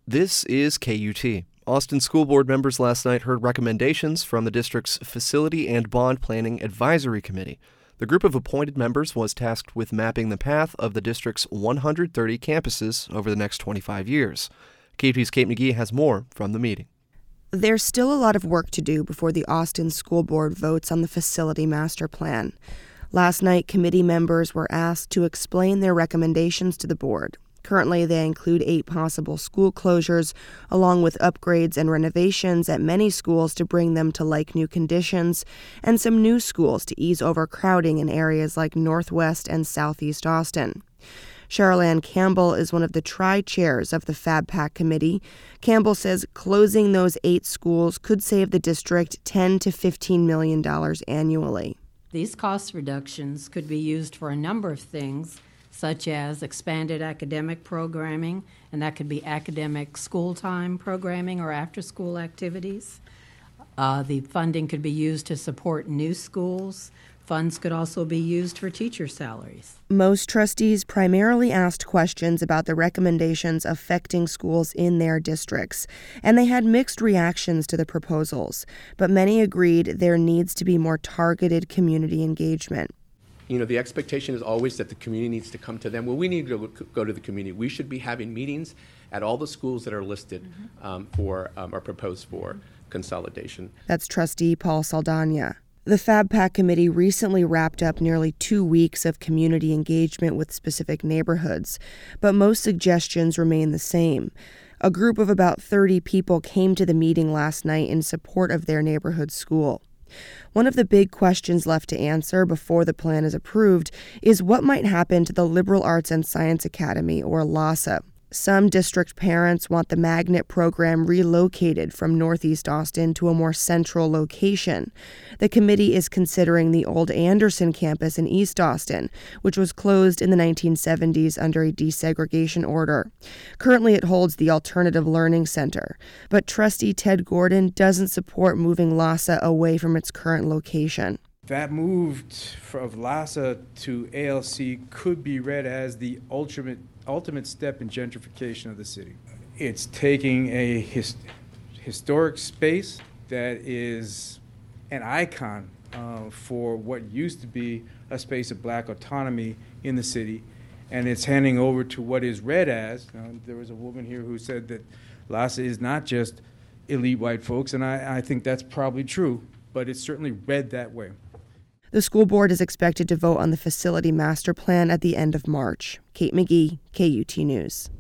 This is KUT. Austin School Board members last night heard recommendations from the district's Facility and Bond Planning Advisory Committee. The group of appointed members was tasked with mapping the path of the district's 130 campuses over the next 25 years. KUT's Kate McGee has more from the meeting. There's still a lot of work to do before the Austin School Board votes on the facility master plan. Last night, committee members were asked to explain their recommendations to the board. Currently, they include 8 possible school closures, along with upgrades and renovations at many schools to bring them to like-new conditions, and some new schools to ease overcrowding in areas like Northwest and Southeast Austin. Cheryl Ann Campbell is one of the tri-chairs of the FabPAC committee. Campbell says closing those 8 schools could save the district $10 to $15 million annually. These cost reductions could be used for a number of things, such as expanded academic programming, and that could be academic school time programming or after-school activities. The funding could be used to support new schools. Funds could also be used for teacher salaries. Most trustees primarily asked questions about the recommendations affecting schools in their districts, and they had mixed reactions to the proposals, but many agreed there needs to be more targeted community engagement. You know, the expectation is always that the community needs to come to them. Well, we need to go to the community. We should be having meetings at all the schools that are listed or proposed for consolidation. That's Trustee Paul Saldana. The FabPAC committee recently wrapped up nearly 2 weeks of community engagement with specific neighborhoods, but most suggestions remain the same. A group of about 30 people came to the meeting last night in support of their neighborhood school. One of the big questions left to answer before the plan is approved is what might happen to the Liberal Arts and Science Academy, or LASA. Some district parents want the magnet program relocated from Northeast Austin to a more central location. The committee is considering the old Anderson campus in East Austin, which was closed in the 1970s under a desegregation order. Currently, it holds the Alternative Learning Center, but Trustee Ted Gordon doesn't support moving LASA away from its current location. That move of LASA to ALC could be read as the ultimate step in gentrification of the city. It's taking a historic space that is an icon for what used to be a space of black autonomy in the city, and it's handing over to what is read as, there was a woman here who said that LASA is not just elite white folks, and I think that's probably true, but it's certainly read that way. The school board is expected to vote on the facility master plan at the end of March. Kate McGee, KUT News.